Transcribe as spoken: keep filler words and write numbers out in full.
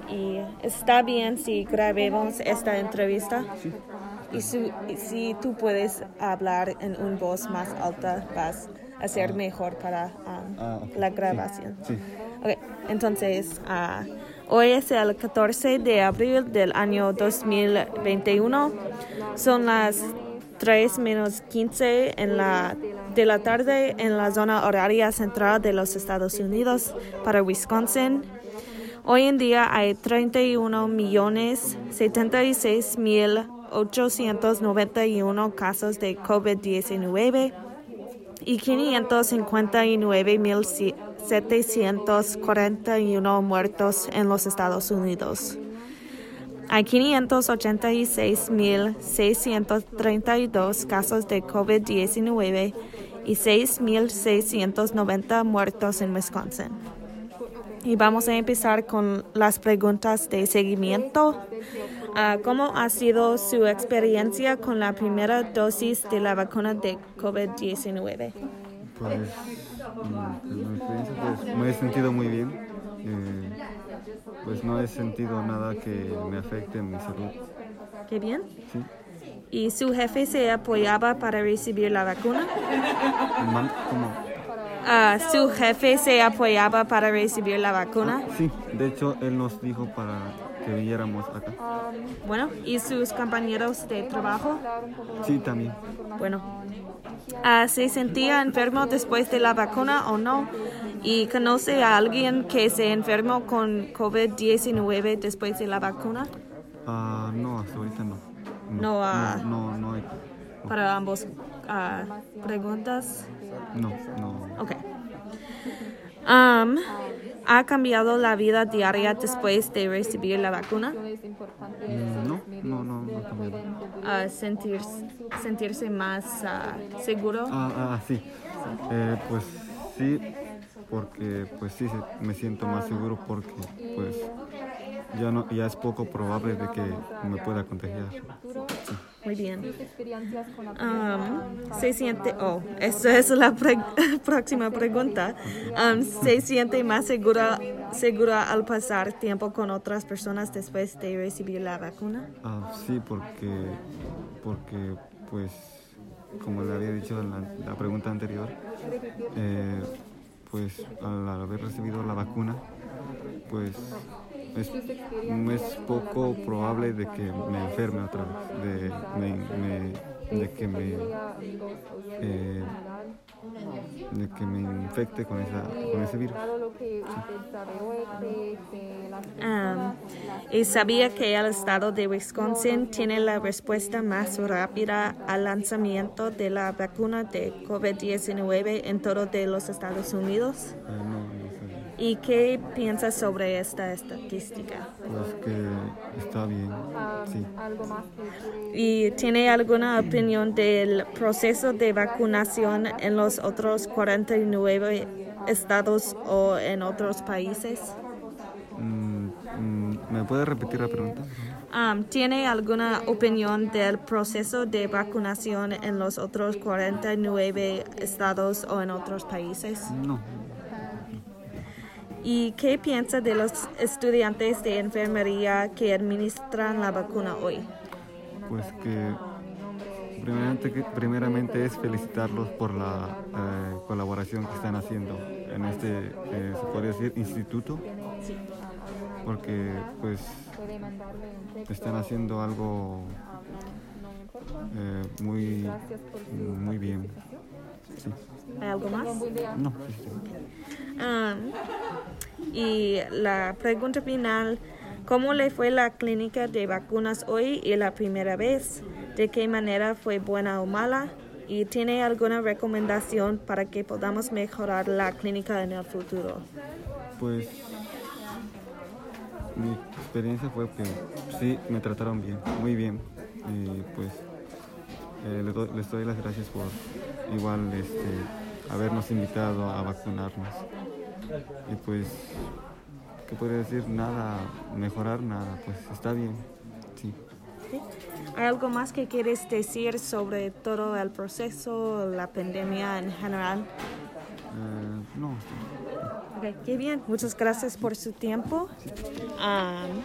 ¿Y está bien si grabemos esta entrevista? Sí. Y si, si tú puedes hablar en una voz más alta, vas a ser Ah. mejor para um, Ah, okay. la grabación. Sí. sí. Okay. Entonces, uh, hoy es el catorce de abril del año dos mil veintiuno. Son las tres menos quince en la, de la tarde en la zona horaria central de los Estados Unidos para Wisconsin. Hoy en día hay treinta y uno millones setenta y seis mil ochocientos noventa y uno casos de COVID diecinueve y quinientos cincuenta y nueve mil setecientos cuarenta y uno muertos en los Estados Unidos. Hay quinientos ochenta y seis mil seiscientos treinta y dos casos de COVID diecinueve y seis mil seiscientos noventa muertos en Wisconsin. Y vamos a empezar con las preguntas de seguimiento. Uh, ¿Cómo ha sido su experiencia con la primera dosis de la vacuna de COVID diecinueve? Pues, mm, en mi experiencia, pues, me he sentido muy bien. Eh, pues no he sentido nada que me afecte en mi salud. ¿Qué bien? Sí. ¿Y su jefe se apoyaba para recibir la vacuna? Man- ¿Cómo? Uh, ¿Su jefe se apoyaba para recibir la vacuna? Sí, de hecho, él nos dijo para que viniéramos acá. Bueno, ¿y sus compañeros de trabajo? Sí, también. Bueno, uh, ¿se sentía enfermo después de la vacuna o no? ¿Y conoce a alguien que se enfermó con COVID diecinueve después de la vacuna? Ah, no, hasta ahorita no. No, No, ah, no, no, no hay. Para ambos uh, preguntas. No, no. Ok. Um, ¿Ha cambiado la vida diaria después de recibir la vacuna? Mm, No, no, no, no ha cambiado. Uh, sentir, ¿Sentirse más uh, seguro? Ah, ah, sí. Eh, pues sí, porque pues sí se- me siento más seguro porque pues ya no ya es poco probable de que me pueda contagiar. Sí. Muy bien. Um, ¿Se siente, oh, esa es la pre- próxima pregunta. Um, ¿Se siente más segura, segura al pasar tiempo con otras personas después de recibir la vacuna? Ah, sí, porque porque pues como le había dicho en la, la pregunta anterior, eh, pues al haber recibido la vacuna, pues es, es poco probable de que me enferme otra vez, de, me, me- de que me eh, de que me infecte con, esa, con ese virus. Um, y sabía que el estado de Wisconsin tiene la respuesta más rápida al lanzamiento de la vacuna de COVID diecinueve en todo de los Estados Unidos. Eh, no, no sé. ¿Y qué piensas sobre esta estadística? Pues que está bien, sí. ¿Y tiene alguna opinión del proceso de vacunación en los otros cuarenta y nueve estados o en otros países? Mm, mm, ¿Me puede repetir la pregunta? Um, ¿Tiene alguna opinión del proceso de vacunación en los otros cuarenta y nueve estados o en otros países? No. ¿Y qué piensa de los estudiantes de enfermería que administran la vacuna hoy? Pues que primeramente, que primeramente es felicitarlos por la eh, colaboración que están haciendo en este, eh, se podría decir, instituto, porque pues están haciendo algo eh, muy, muy bien. Sí. ¿Hay algo más? No, sí, sí. Um, y la pregunta final, ¿cómo le fue la clínica de vacunas hoy y la primera vez? ¿De qué manera fue buena o mala? ¿Y tiene alguna recomendación para que podamos mejorar la clínica en el futuro? Pues mi experiencia fue que sí, me trataron bien, muy bien. Y pues eh, les, doy, les doy las gracias por igual este, habernos invitado a vacunarnos. Y pues, ¿qué podría decir? Nada, mejorar nada, pues está bien, sí. ¿Sí? ¿Hay algo más que quieres decir sobre todo el proceso, la pandemia en general? Eh, no, está bien. Ok, qué bien. Muchas gracias por su tiempo. Um,